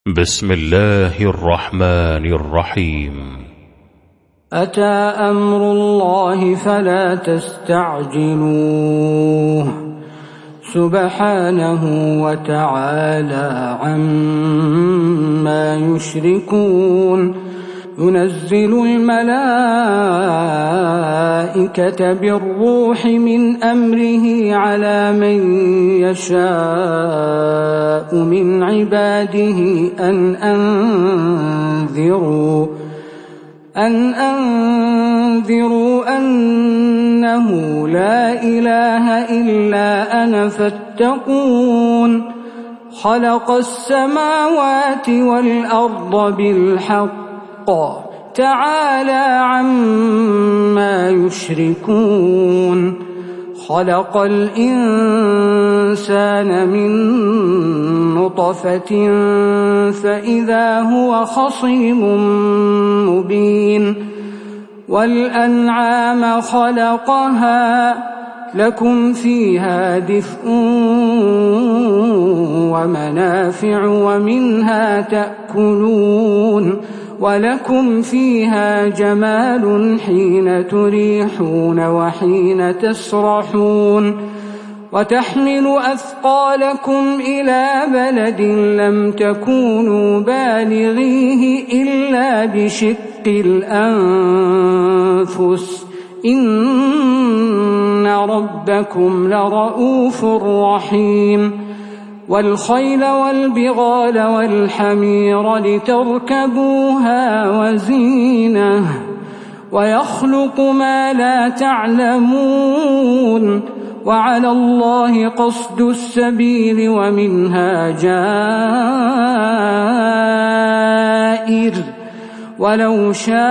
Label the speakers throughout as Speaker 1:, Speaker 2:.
Speaker 1: بسم الله الرحمن الرحيم.
Speaker 2: أتى أمر الله فلا تستعجلوه سبحانه وتعالى عما يشركون. ينزل الملائكة بالروح من أمره على من يشاء من عباده أن أنذروا أنه لا إله إلا أنا فاتقون. خلق السماوات والأرض بالحق تعالى عما يشركون. خلق الإنسان من نطفة فإذا هو خصيم مبين. والأنعام خلقها لكم فيها دفء ومنافع ومنها تأكلون ولكم فيها جمال حين تريحون وحين تسرحون. وتحمل أثقالكم إلى بلد لم تكونوا بالغيه إلا بشق الأنفس إن ربكم لرؤوف رحيم. والخيل والبغال والحمير لتركبوها وزينة ويخلق ما لا تعلمون. وعلى الله قصد السبيل ومنها جائر ولو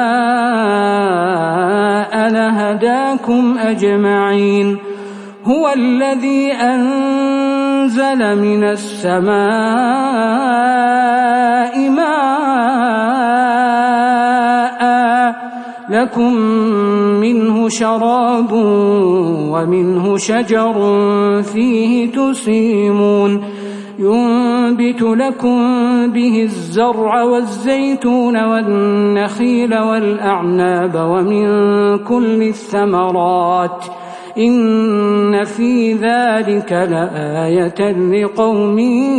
Speaker 2: شاء لهداكم أجمعين. هو الذي أنزل من السماء ماء لكم منه شراب ومنه شجر فيه تسيمون. ينبت لكم به الزرع والزيتون والنخيل والأعناب ومن كل الثمرات إن في ذلك لآية لقوم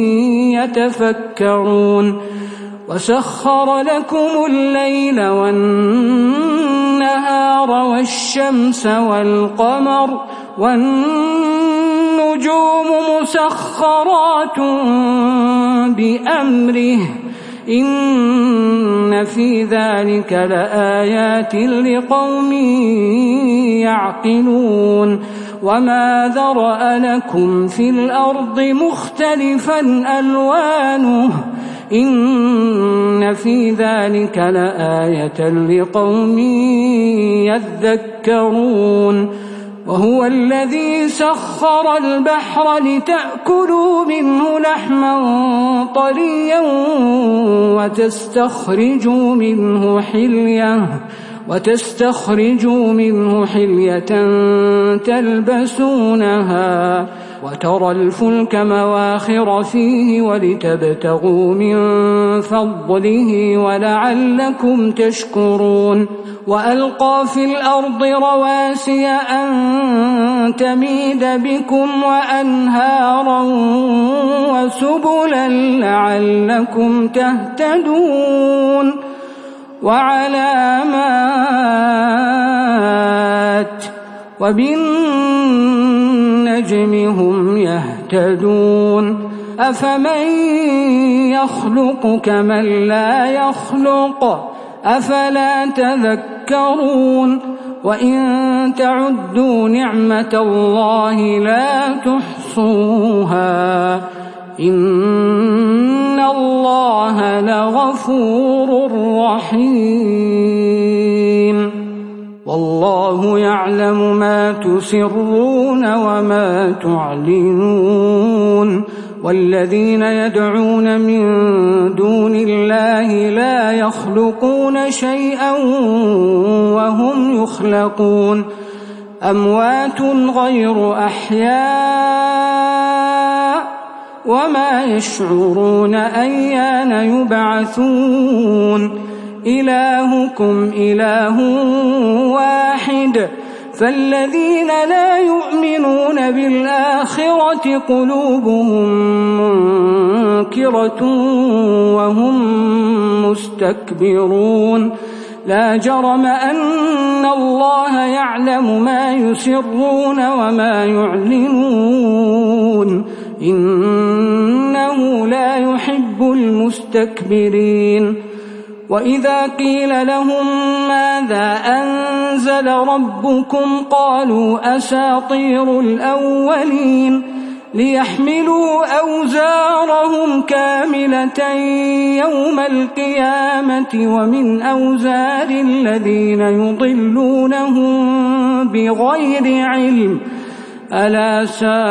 Speaker 2: يتفكرون. وسخر لكم الليل والنهار والشمس والقمر والنجوم مسخرات بأمره إن في ذلك لآيات لقوم يعقلون. وما ذرأ لكم في الأرض مختلفا ألوانه إن في ذلك لآية لقوم يذكرون. وهو الذي سخر البحر لتأكلوا منه لحما طريا وتستخرجوا منه حلية تلبسونها وترى الفلك مواخر فيه ولتبتغوا من فضله ولعلكم تشكرون. وألقى في الأرض رواسي أن تميد بكم وأنهارا وسبلا لعلكم تهتدون. وعلامات وبالنجم هم يهتدون. أفمن يخلق كمن لا يخلق أفلا تذكرون. وإن تعدوا نعمة الله لا تحصوها إن الله لغفور رحيم. والله يعلم ما تسرون وما تعلنون. والذين يدعون من دون الله لا يخلقون شيئا وهم يخلقون. أموات غير أحياء وما يشعرون أيان يبعثون إلهكم إله واحد فالذين لا يؤمنون بالآخرة قلوبهم منكرة وهم مستكبرون لا جرم أن الله يعلم ما يسرون وما يعلنون إنه لا يحب المستكبرين وإذا قيل لهم ماذا أنزل ربكم قالوا أساطير الأولين ليحملوا أوزارهم كاملة يوم القيامة ومن أوزار الذين يضلونهم بغير علم ألا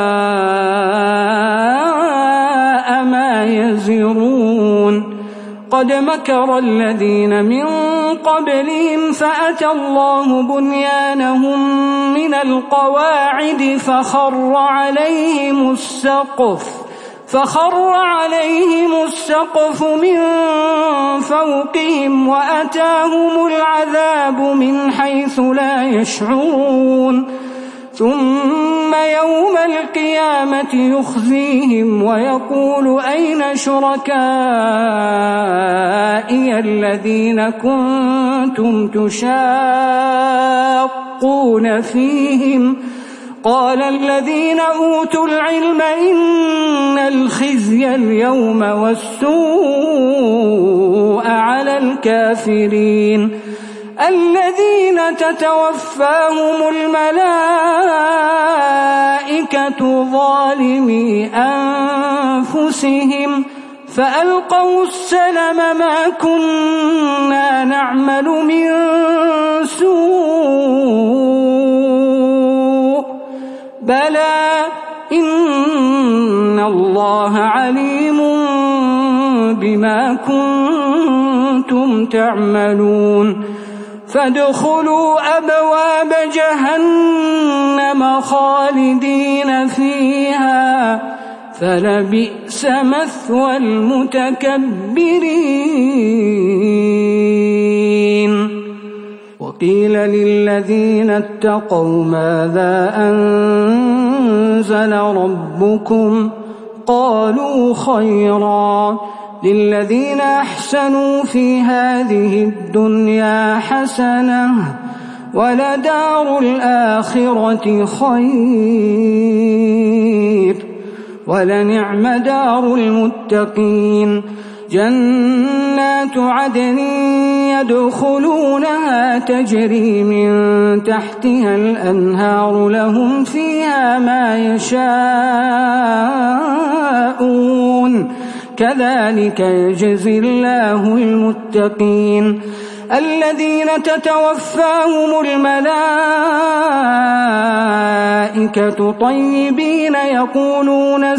Speaker 2: ساء ما يزرون قد مكر الذين من قبلهم فأتى الله بنيانهم من القواعد فخر عليهم السقف من فوقهم وأتاهم العذاب من حيث لا يشعرون ثم يوم القيامة يخزيهم ويقول أين شركائي الذين كنتم تشاقون فيهم قال الذين أوتوا العلم إن الخزي اليوم والسوء على الكافرين الذين تتوفاهم الملائكة ظالمي أنفسهم فألقوا السلم ما كنا نعمل من سوء بلى إن الله عليم بما كنتم تعملون فادخلوا أبواب جهنم خالدين فيها فلبئس مثوى المتكبرين وقيل للذين اتقوا ماذا أنزل ربكم قالوا خيرا للذين أحسنوا في هذه الدنيا حسنة ولدار الآخرة خير ولنعم دار المتقين جنات عدن يدخلونها تجري من تحتها الأنهار لهم فيها ما يشاءون كذلك يجزي الله المتقين الذين تتوفاهم الملائكة طيبين يقولون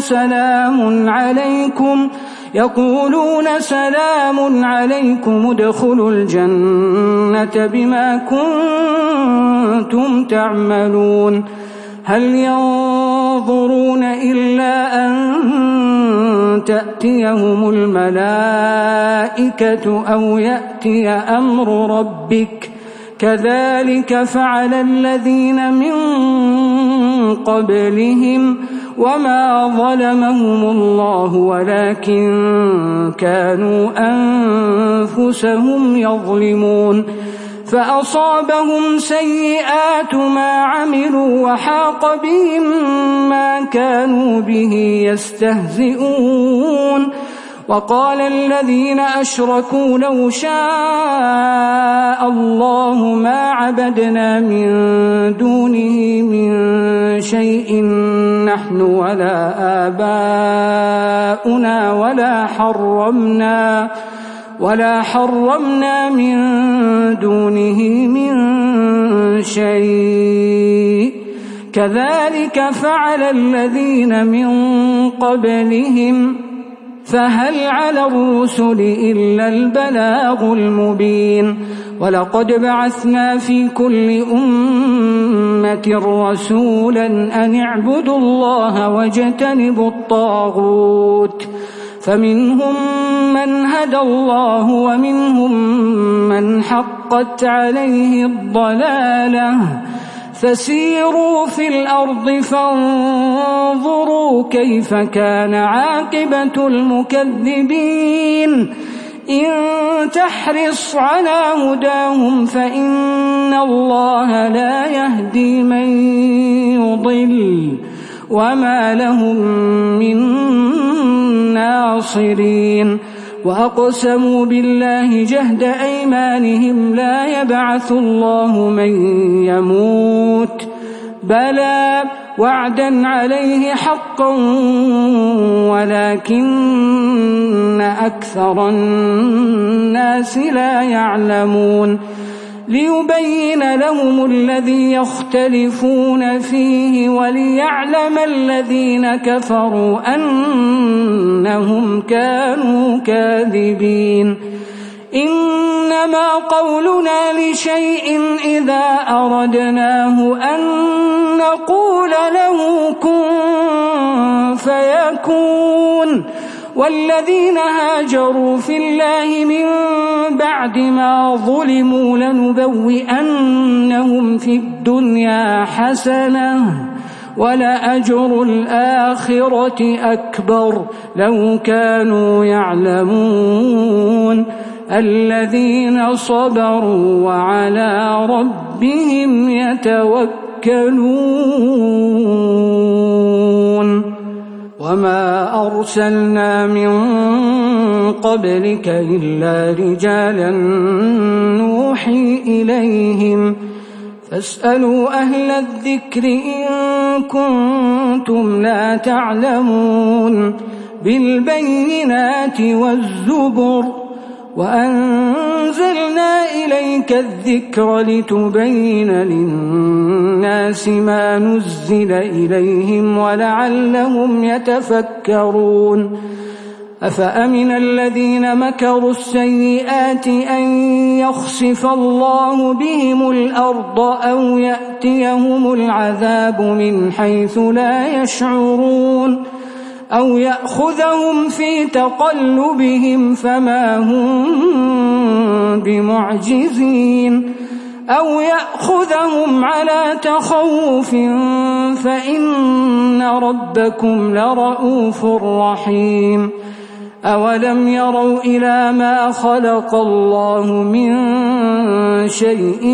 Speaker 2: سلام عليكم ادخلوا الجنة بما كنتم تعملون هل ينظرون إلا أن تأتيهم الملائكة أو يأتي أمر ربك كذلك فعل الذين من قبلهم وما ظلمهم الله ولكن كانوا أنفسهم يظلمون فأصابهم سيئات ما عملوا وحاق بهم ما كانوا به يستهزئون وقال الذين أشركوا لو شاء الله ما عبدنا من دونه من شيء نحن ولا آباؤنا ولا حرمنا من دونه من شيء كذلك فعل الذين من قبلهم فهل على الرسل إلا البلاغ المبين ولقد بعثنا في كل أمة رسولا أن اعبدوا الله واجتنبوا الطاغوت فمنهم من هدى الله ومنهم من حقت عليه الضلالة فسيروا في الأرض فانظروا كيف كان عاقبة المكذبين إن تحرص على هداهم فإن الله لا يهدي من يضل وما لهم من ناصرين وأقسموا بالله جهد أيمانهم لا يبعث الله من يموت بلى وعدا عليه حقا ولكن أكثر الناس لا يعلمون ليبين لهم الذي يختلفون فيه وليعلم الذين كفروا أنهم كانوا كاذبين إنما قولنا لشيء إذا أردناه أن نقول له كن فيكون والذين هاجروا في الله من بعد ما ظلموا لنبوئنهم في الدنيا حسنة ولأجر الآخرة أكبر لو كانوا يعلمون الذين صبروا وعلى ربهم يتوكلون وما أرسلنا من قبلك إلا رجالا نوحي إليهم فاسألوا أهل الذكر إن كنتم لا تعلمون بالبينات والزبر وأنزلنا إليك الذكر لتبين للناس ما نزل إليهم ولعلهم يتفكرون أفأمن الذين مكروا السيئات أن يخسف الله بهم الأرض أو يأتيهم العذاب من حيث لا يشعرون أو يأخذهم في تقلبهم فما هم بمعجزين أو يأخذهم على تخوف فإن ربكم لرؤوف رحيم أولم يروا إلى ما خلق الله من شيء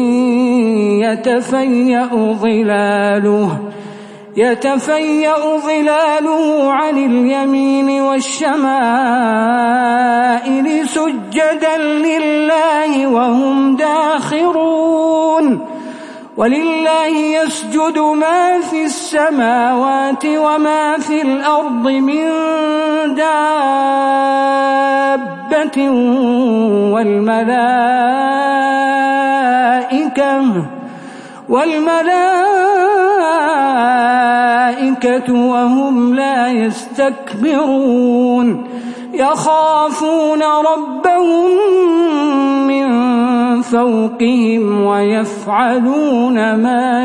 Speaker 2: يتفيأ ظلاله عن اليمين والشمائل سجدا لله وهم داخرون ولله يسجد ما في السماوات وما في الأرض من دابة والملائكة وهم لا يستكبرون يخافون ربهم من فوقهم ويفعلون ما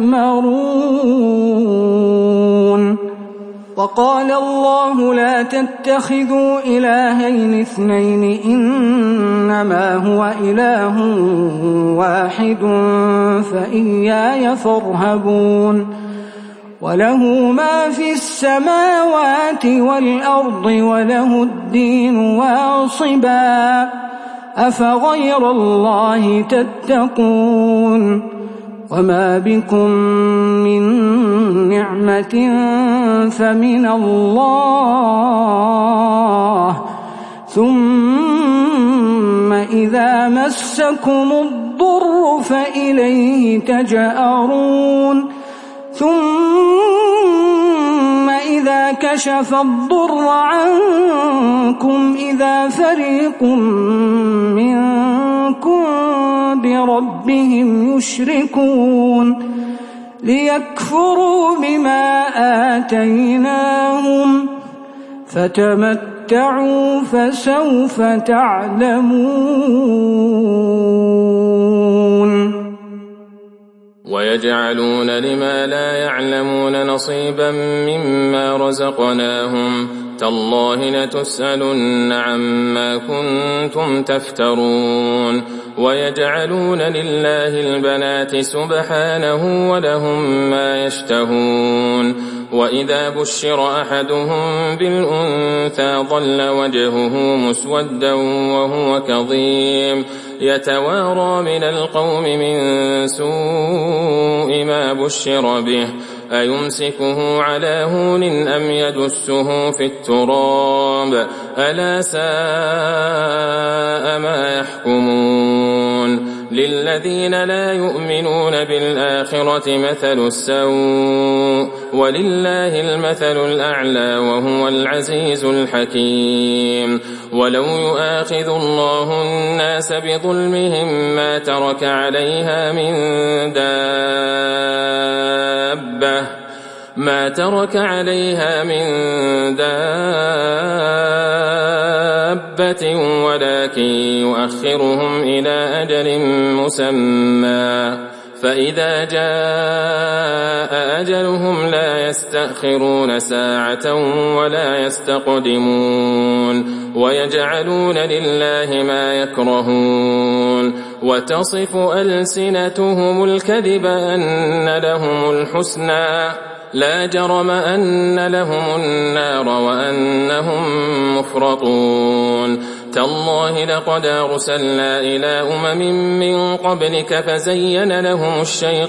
Speaker 2: يؤمرون وقال الله لا تتخذوا إلهين اثنين إنما هو إله واحد فإياي فارهبون وله ما في السماوات والأرض وله الدين واصبا أفغير الله تتقون وما بكم من نعمة فمن الله ثم إذا مسكم الضر فإليه تجأرون ثم إذا كشف الضر عنكم إذا فريق منكم بربهم يشركون ليكفروا بما آتيناهم فتمتعوا تمتعوا فسوف تعلمون
Speaker 3: ويجعلون لما لا يعلمون نصيبا مما رزقناهم تالله لتسألن عما كنتم تفترون ويجعلون لله البنات سبحانه ولهم ما يشتهون وإذا بشر أحدهم بالأنثى ظل وجهه مسودا وهو كظيم يتوارى من القوم من سوء ما بشر به أيمسكه على هون أم يدسه في التراب ألا ساء ما يحكمون للذين لا يؤمنون بالآخرة مثل السوء ولله المثل الأعلى وهو العزيز الحكيم ولو يؤاخذ الله الناس بظلمهم ما ترك عليها من دابة ولكن يؤخرهم إلى أجل مسمى فإذا جاء أجلهم لا يستأخرون ساعة ولا يستقدمون ويجعلون لله ما يكرهون وتصف ألسنتهم الكذب أن لهم الحسنى لا جرم أن لهم النار وأنهم مفرطون تالله لقد أرسلنا إلى أمم من قبلك فزين لهم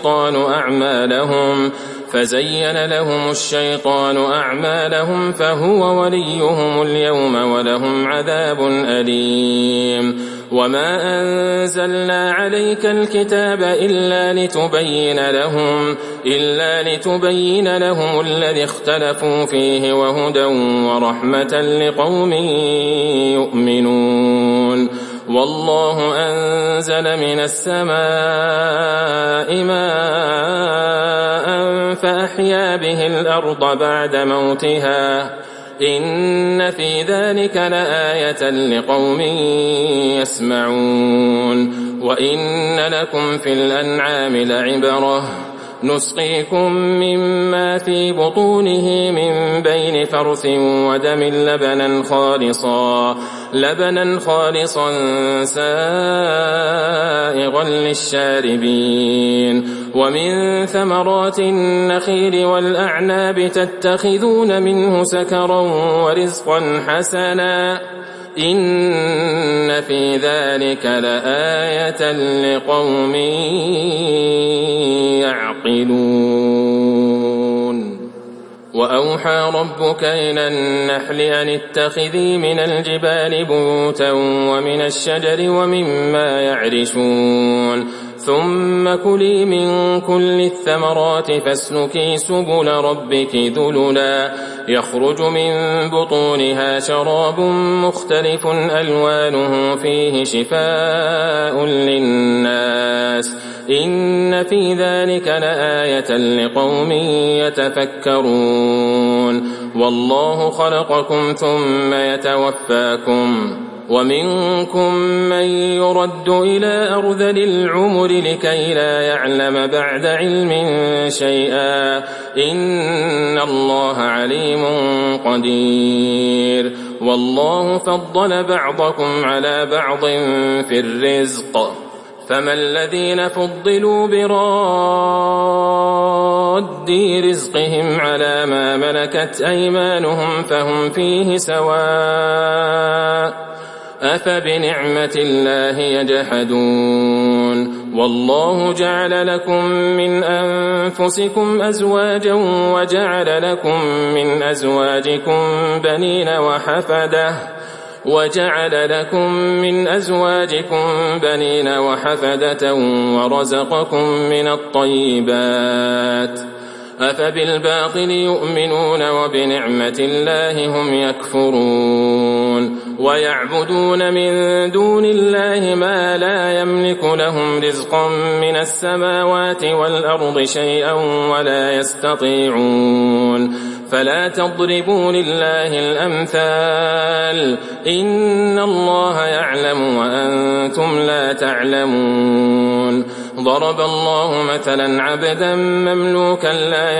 Speaker 3: الشيطان أعمالهم فهو وليهم اليوم ولهم عذاب أليم وما أنزلنا عليك الكتاب إلا لتبين لهم الذي اختلفوا فيه وهدى ورحمة لقوم يؤمنون والله أنزل من السماء ماء فأحيا به الأرض بعد موتها إن في ذلك لآية لقوم يسمعون وإن لكم في الأنعام لعبرة نسقيكم مما في بطونه من بين فرث ودم لبنا خالصا سائغا للشاربين ومن ثمرات النخيل والأعناب تتخذون منه سكرا ورزقا حسنا إن في ذلك لآية لقوم يعقلون وأوحى ربك إلى النحل أن اتخذي من الجبال بيوتا ومن الشجر ومما يعرشون ثم كلي من كل الثمرات فاسلكي سبل ربك ذللا يخرج من بطونها شراب مختلف ألوانه فيه شفاء للناس إن في ذلك لآية لقوم يتفكرون والله خلقكم ثم يتوفاكم ومنكم من يرد إلى أرذل العمر لكي لا يعلم بعد علم شيئا إن الله عليم قدير والله فضل بعضكم على بعض في الرزق فما الذين فضلوا براد رزقهم على ما ملكت أيمانهم فهم فيه سواء أفبنعمة الله يجحدون والله جعل لكم من أنفسكم أزواجا وجعل لكم من أزواجكم بنين وحفدة ورزقكم من الطيبات أفبالباطل يؤمنون وبنعمة الله هم يكفرون ويعبدون من دون الله ما لا يملك لهم رزقا من السماوات والأرض شيئا ولا يستطيعون فلا تضربوا لله الأمثال إن الله يعلم وأنتم لا تعلمون ضرب الله مثلا عبدا مملوكا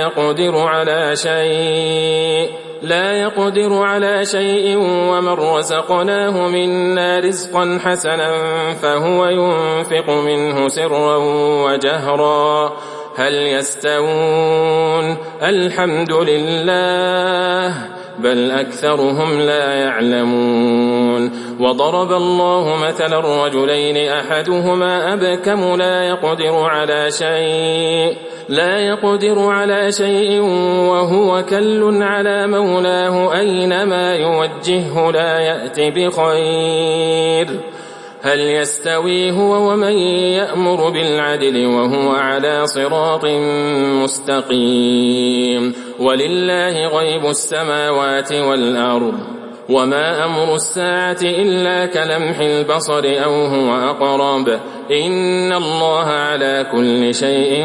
Speaker 3: لا يقدر على شيء ومن رزقناه منا رزقا حسنا فهو ينفق منه سرا وجهرا هل يستوون الحمد لله بل أكثرهم لا يعلمون وضرب الله مثلا رجلين أحدهما أبكم لا يقدر على شيء وهو كل على مولاه أينما يوجهه لا يأت بخير هل يستوي هو ومن يأمر بالعدل وهو على صراط مستقيم ولله غيب السماوات والأرض وما أمر الساعة إلا كلمح البصر أو هو أقرب إن الله على كل شيء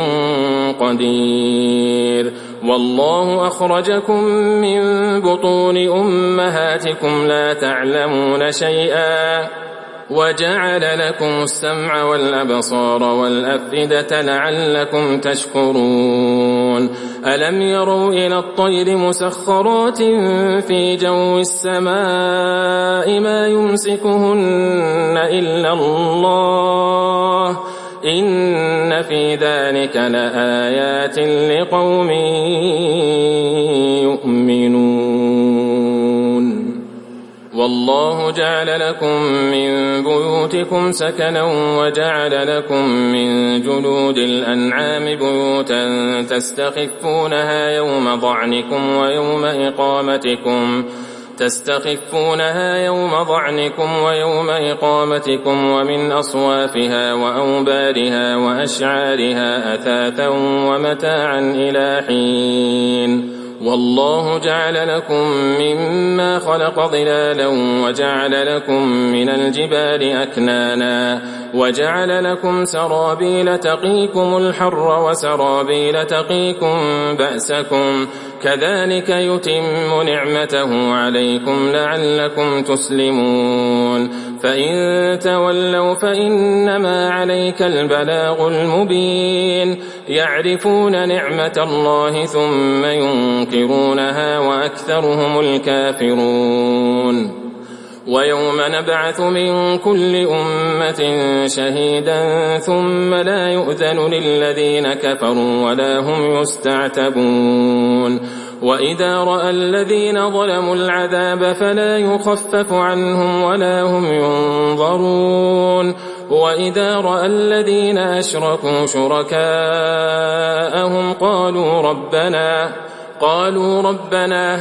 Speaker 3: قدير والله أخرجكم من بطون أمهاتكم لا تعلمون شيئا وجعل لكم السمع والأبصار والأفئدة لعلكم تشكرون ألم يروا إلى الطير مسخرات في جو السماء ما يمسكهن إلا الله إن في ذلك لآيات لقوم يؤمنون والله جعل لكم من بيوتكم سكنا وجعل لكم من جلود الأنعام بيوتا تستخفونها يوم ضعنكم ويوم إقامتكم ومن أصوافها وأوبارها وأشعارها أثاثا ومتاعا إلى حين والله جعل لكم مما خلق ظلالا وجعل لكم من الجبال أكنانا وجعل لكم سرابيل تقيكم الحر وسرابيل تقيكم بأسكم كذلك يتم نعمته عليكم لعلكم تسلمون فإن تولوا فإنما عليك البلاغ المبين يعرفون نعمة الله ثم ينكرونها وأكثرهم الكافرون ويوم نبعث من كل أمة شهيدا ثم لا يؤذن للذين كفروا ولا هم يستعتبون وإذا رأى الذين ظلموا العذاب فلا يخفف عنهم ولا هم ينظرون وإذا رأى الذين أشركوا شركاءهم قالوا ربنا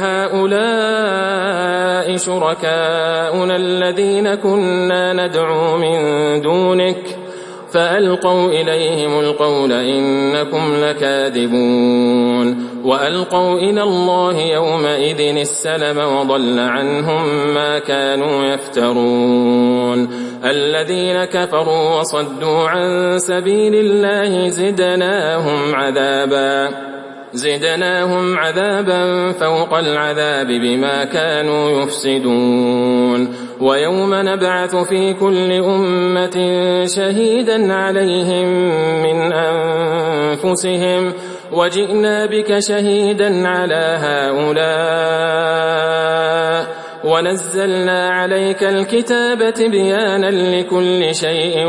Speaker 3: هؤلاء شركاؤنا الذين كنا ندعو من دونك فألقوا إليهم القول إنكم لكاذبون وألقوا إلى الله يومئذ السلم وضل عنهم ما كانوا يفترون الذين كفروا وصدوا عن سبيل الله زدناهم عذابا فوق العذاب بما كانوا يفسدون ويوم نبعث في كل أمة شهيدا عليهم من أنفسهم وجئنا بك شهيدا على هؤلاء ونزلنا عليك الكتاب تبيانا لكل شيء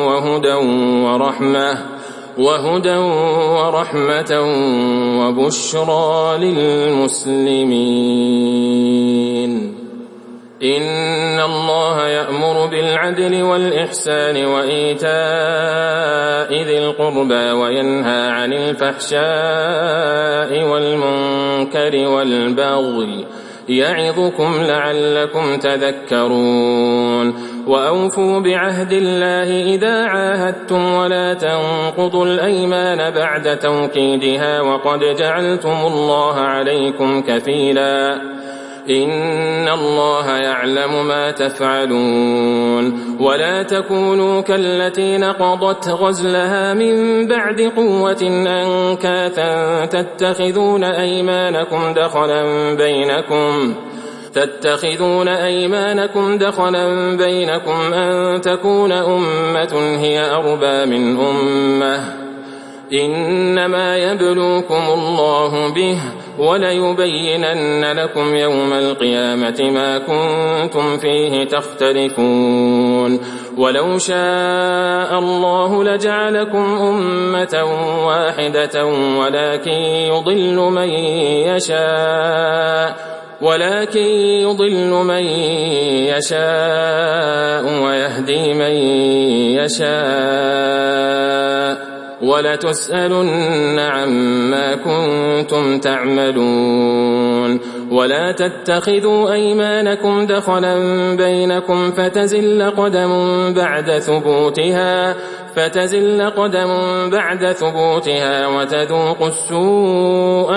Speaker 3: وهدى ورحمة وبشرى للمسلمين إن الله يأمر بالعدل والإحسان وإيتاء ذي القربى وينهى عن الفحشاء والمنكر والبغي يعظكم لعلكم تذكرون وأوفوا بعهد الله إذا عاهدتم ولا تنقضوا الأيمان بعد توكيدها وقد جعلتم الله عليكم كفيلا إن الله يعلم ما تفعلون ولا تكونوا كالتي نقضت غزلها من بعد قوة أنكاثا تتخذون أيمانكم دخلا بينكم أن تكون أمة هي أربى من أمة إنما يبلوكم الله به وليبينن لكم يوم القيامة ما كنتم فيه تختلفون ولو شاء الله لجعلكم أمة واحدة ولكن يضل من يشاء ويهدي من يشاء ولتسألن عما كنتم تعملون ولا تتخذوا أيمانكم دخلا بينكم فتزل قدم بعد ثبوتها وتذوقوا السوء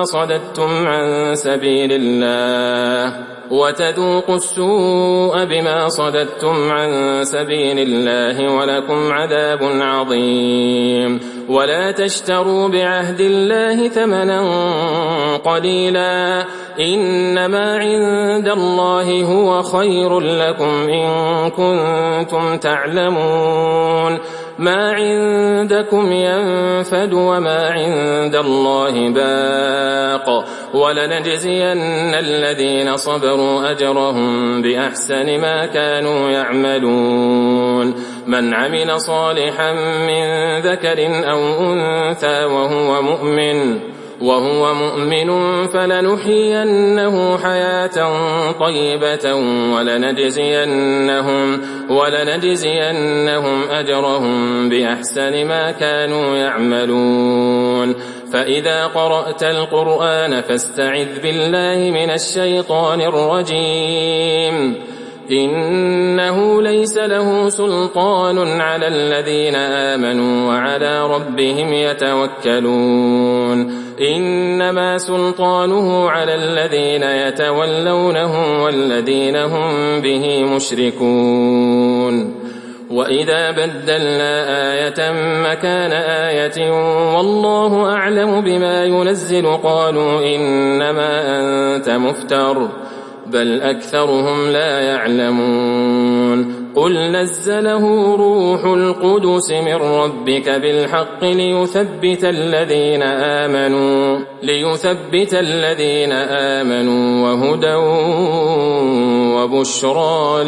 Speaker 3: بما صددتم عن سبيل الله ولكم عذاب عظيم ولا تشتروا بعهد الله ثمنا قليلا إنما عند الله هو خير لكم إن كنتم تعلمون ما عندكم ينفد وما عند الله باق ولنجزين الذين صبروا أجرهم بأحسن ما كانوا يعملون من عمل صالحا من ذكر أو أنثى وهو مؤمن فلنحيينه حياة طيبة ولنجزينهم أجرهم بأحسن ما كانوا يعملون فإذا قرأت القرآن فاستعذ بالله من الشيطان الرجيم إنه ليس له سلطان على الذين آمنوا وعلى ربهم يتوكلون إنما سلطانه على الذين يتولونه والذين هم به مشركون وإذا بدلنا آية مكان آية والله أعلم بما ينزل قالوا إنما أنت مفتر بل أكثرهم لا يعلمون قل نزله روح القدس من ربك بالحق ليثبت الذين آمنوا وهدى وبشرى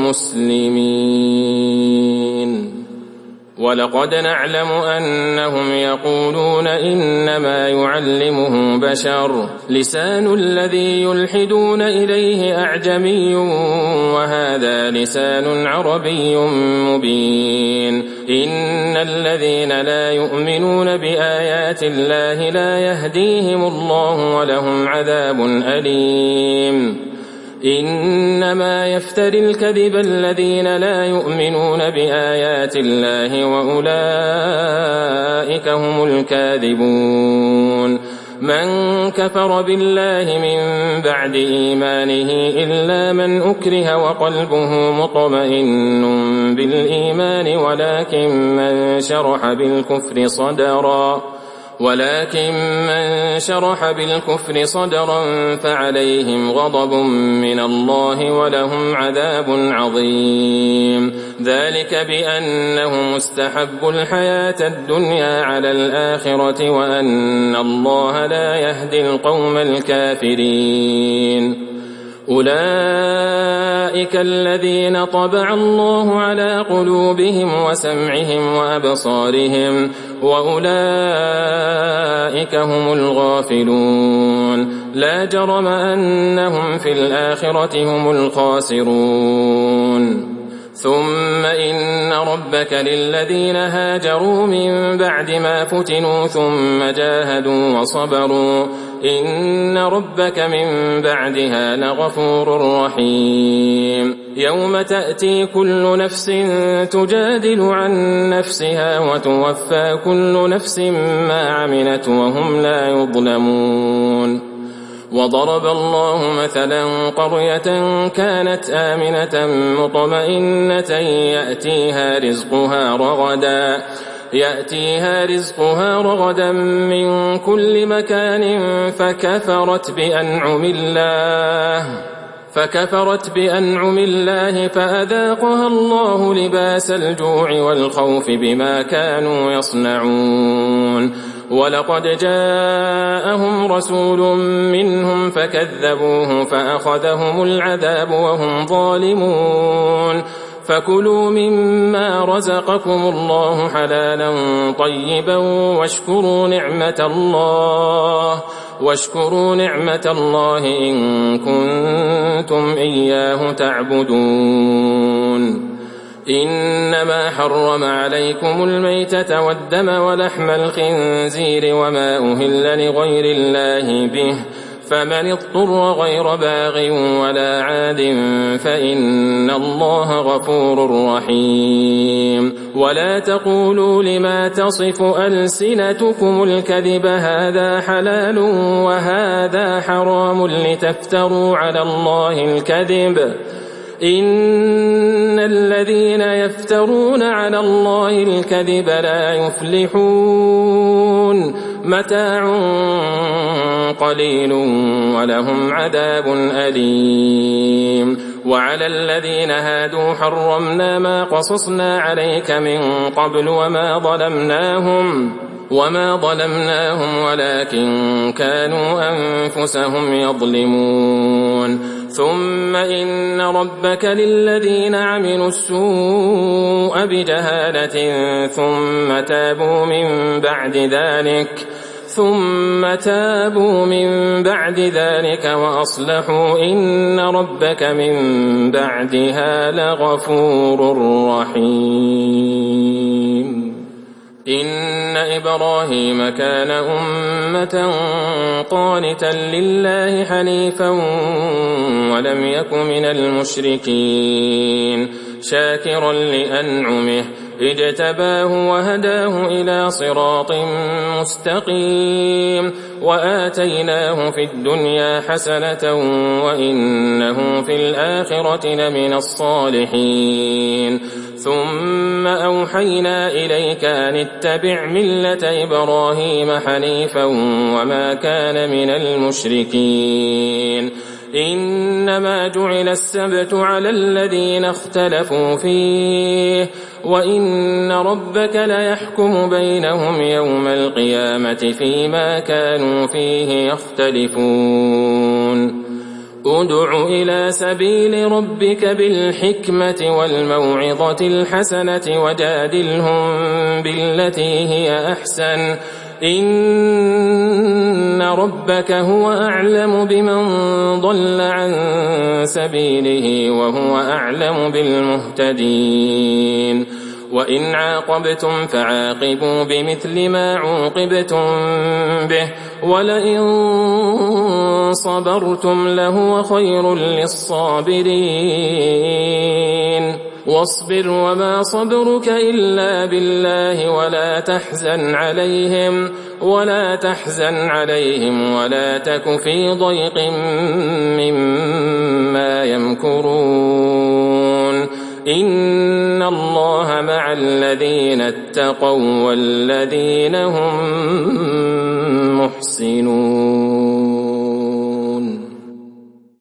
Speaker 3: للمسلمين ولقد نعلم أنهم يقولون إنما يعلمه بشر لسان الذي يلحدون إليه أعجمي وهذا لسان عربي مبين إن الذين لا يؤمنون بآيات الله لا يهديهم الله ولهم عذاب أليم إنما يفتري الكذب الذين لا يؤمنون بآيات الله وأولئك هم الكاذبون من كفر بالله من بعد إيمانه إلا من أكره وقلبه مطمئن بالإيمان ولكن من شرح بالكفر صدرا فعليهم غضب من الله ولهم عذاب عظيم ذلك بأنهم استحبوا الحياة الدنيا على الآخرة وأن الله لا يهدي القوم الكافرين أولئك الذين طبع الله على قلوبهم وسمعهم وأبصارهم وأولئك هم الغافلون لا جرم أنهم في الآخرة هم الخاسرون ثم إن ربك للذين هاجروا من بعد ما فتنوا ثم جاهدوا وصبروا إن ربك من بعدها لغفور رحيم يوم تأتي كل نفس تجادل عن نفسها وتوفى كل نفس ما عملت وهم لا يظلمون وضرب الله مثلا قرية كانت آمنة مطمئنة يأتيها رزقها رغدا من كل مكان فكفرت بأنعم الله فأذاقها الله لباس الجوع والخوف بما كانوا يصنعون ولقد جاءهم رسول منهم فكذبوه فأخذهم العذاب وهم ظالمون فكلوا مما رزقكم الله حلالا طيبا واشكروا نعمة الله إن كنتم إياه تعبدون إنما حرم عليكم الميتة والدم ولحم الخنزير وما أهل لغير الله به فمن اضطر غير باغ ولا عاد فإن الله غفور رحيم ولا تقولوا لما تصف ألسنتكم الكذب هذا حلال وهذا حرام لتفتروا على الله الكذب إن الذين يفترون على الله الكذب لا يفلحون متاع قليل ولهم عذاب أليم وعلى الذين هادوا حرمنا ما قصصنا عليك من قبل وما ظلمناهم ولكن كانوا أنفسهم يظلمون ثم إن ربك للذين عملوا السوء بجهالة ثم تابوا من بعد ذلك وأصلحوا إن ربك من بعدها لغفور رحيم إن إبراهيم كان أمة قانتا لله حنيفا ولم يك من المشركين شاكرا لأنعمه اجتباه وهداه إلى صراط مستقيم وآتيناه في الدنيا حسنة وإنه في الآخرة لمن الصالحين ثم أوحينا إليك أن اتبع ملة إبراهيم حنيفا وما كان من المشركين إنما جعل السبت على الذين اختلفوا فيه وإن ربك ليحكم بينهم يوم القيامة فيما كانوا فيه يختلفون ادع إلى سبيل ربك بالحكمة والموعظة الحسنة وجادلهم بالتي هي أحسن إن ربك هو أعلم بمن ضل عن سبيله وهو أعلم بالمهتدين وإن عاقبتم فعاقبوا بمثل ما عوقبتم به ولئن صبرتم لهو خير للصابرين واصبر وما صبرك إلا بالله ولا تحزن عليهم ولا تك في ضيق مما يمكرون إن الله مع الذين اتقوا والذين هم محسنون